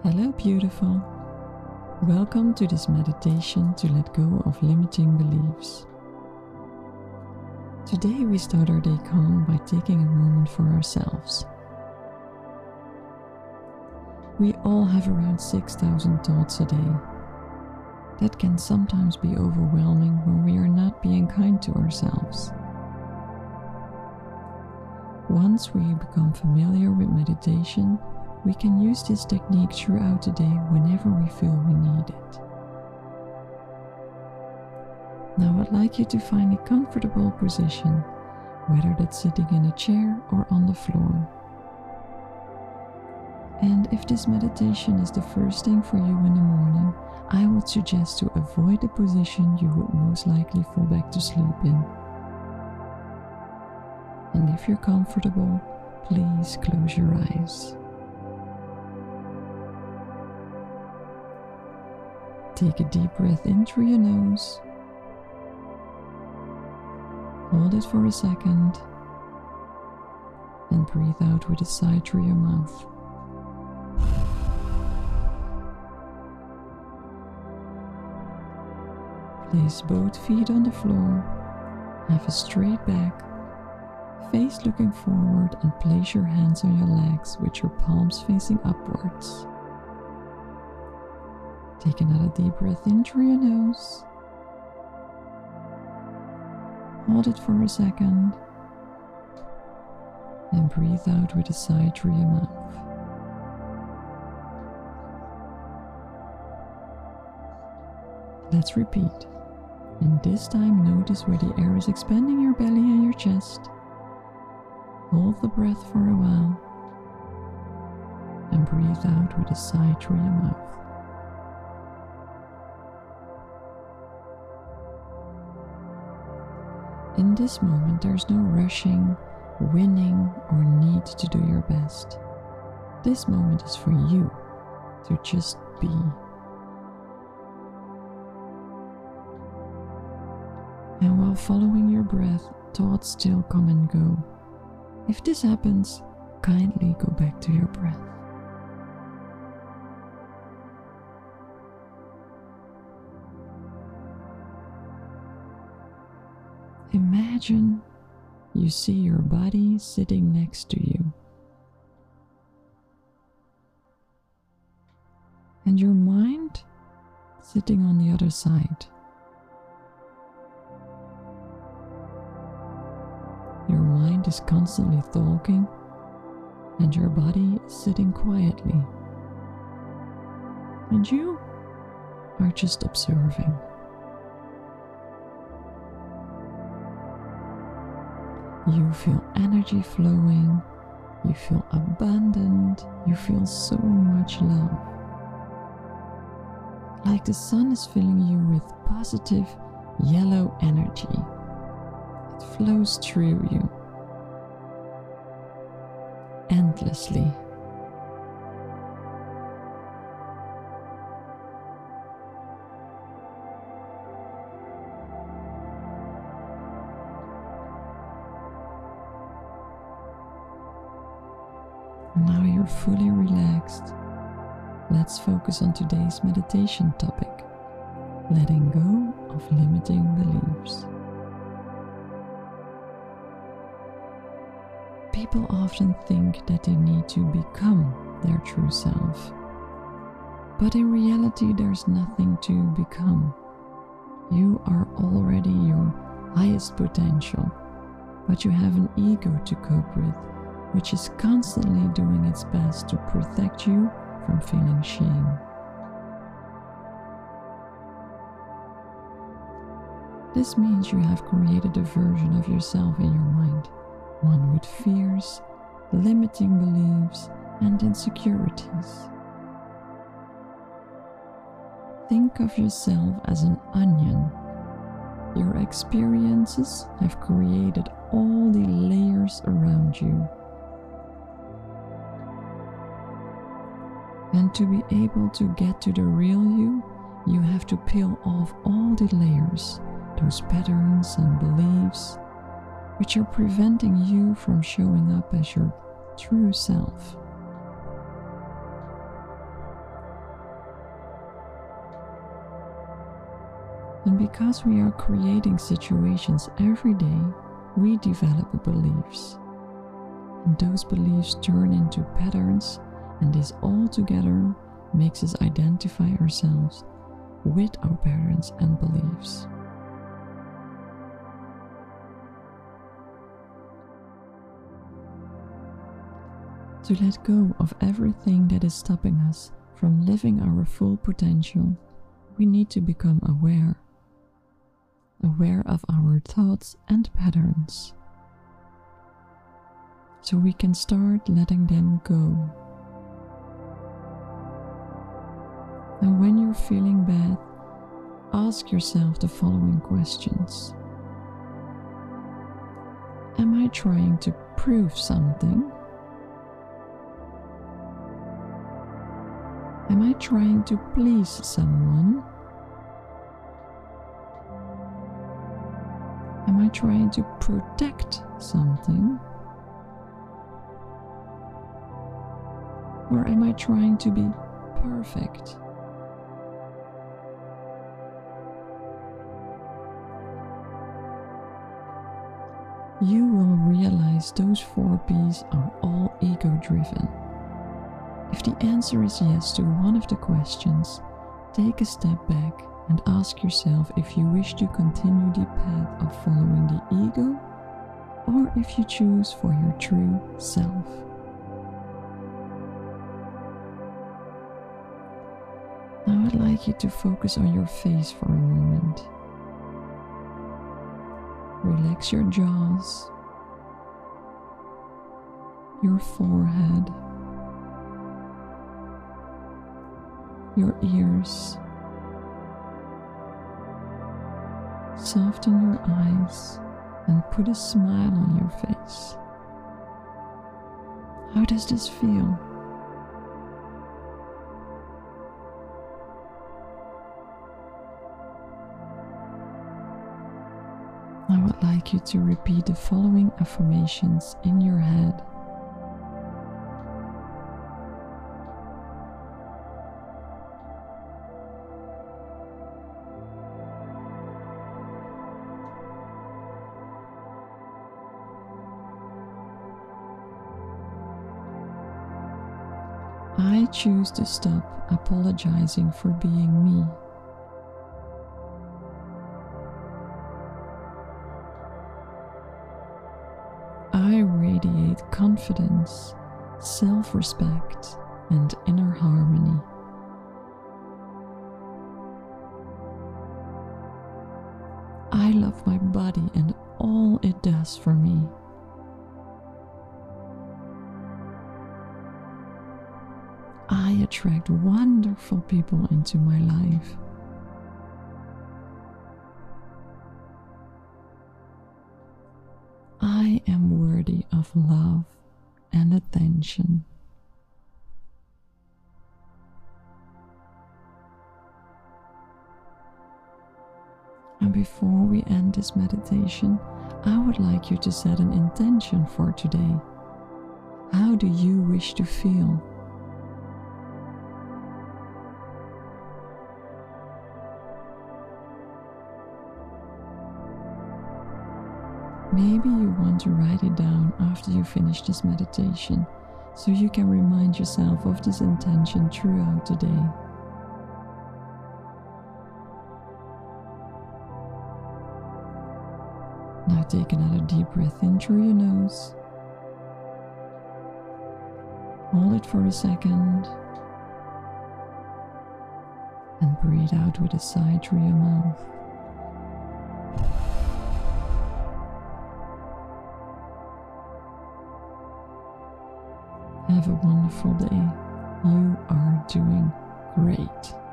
Hello, beautiful. Welcome to this meditation to let go of limiting beliefs. Today we start our day calm by taking a moment for ourselves. We all have around 6,000 thoughts a day. That can sometimes be overwhelming when we are not being kind to ourselves. Once we become familiar with meditation, we can use this technique throughout the day whenever we feel we need it. Now I'd like you to find a comfortable position, whether that's sitting in a chair or on the floor. And if this meditation is the first thing for you in the morning, I would suggest to avoid the position you would most likely fall back to sleep in. And if you're comfortable, please close your eyes. Take a deep breath in through your nose. Hold it for a second. And breathe out with a sigh through your mouth. Place both feet on the floor. Have a straight back. Face looking forward and place your hands on your legs with your palms facing upwards. Take another deep breath in through your nose. Hold it for a second. And breathe out with a sigh through your mouth. Let's repeat. And this time notice where the air is expanding your belly and your chest. Hold the breath for a while. And breathe out with a sigh through your mouth. In this moment, there's no rushing, winning, or need to do your best. This moment is for you to just be. And while following your breath, thoughts still come and go. If this happens, kindly go back to your breath. Imagine you see your body sitting next to you, and your mind sitting on the other side. Your mind is constantly talking, and your body is sitting quietly, and you are just observing. You feel energy flowing, you feel abundant, you feel so much love. Like the sun is filling you with positive yellow energy. It flows through you endlessly. Now you're fully relaxed. Let's focus on today's meditation topic, letting go of limiting beliefs. People often think that they need to become their true self. But in reality, there's nothing to become. You are already your highest potential, but you have an ego to cope with, which is constantly doing its best to protect you from feeling shame. This means you have created a version of yourself in your mind, one with fears, limiting beliefs, and insecurities. Think of yourself as an onion. Your experiences have created all the layers around you. And to be able to get to the real you, you have to peel off all the layers, those patterns and beliefs, which are preventing you from showing up as your true self. And because we are creating situations every day, we develop beliefs. And those beliefs turn into patterns, and this all together makes us identify ourselves with our patterns and beliefs. To let go of everything that is stopping us from living our full potential, we need to become aware of our thoughts and patterns, so we can start letting them go. And when you're feeling bad, ask yourself the following questions. Am I trying to prove something? Am I trying to please someone? Am I trying to protect something? Or am I trying to be perfect? You will realize those 4 P's are all ego-driven. If the answer is yes to one of the questions, take a step back and ask yourself if you wish to continue the path of following the ego, or if you choose for your true self. Now I'd like you to focus on your face for a moment. Relax your jaws, your forehead, your ears. Soften your eyes and put a smile on your face. How does this feel? I would like you to repeat the following affirmations in your head. I choose to stop apologizing for being me. I radiate confidence, self-respect, and inner harmony. I love my body and all it does for me. I attract wonderful people into my life. I am worthy of love and attention. And before we end this meditation, I would like you to set an intention for today. How do you wish to feel? Maybe you want to write it down after you finish this meditation, so you can remind yourself of this intention throughout the day. Now take another deep breath in through your nose. Hold it for a second. And breathe out with a sigh through your mouth. Have a wonderful day. You are doing great.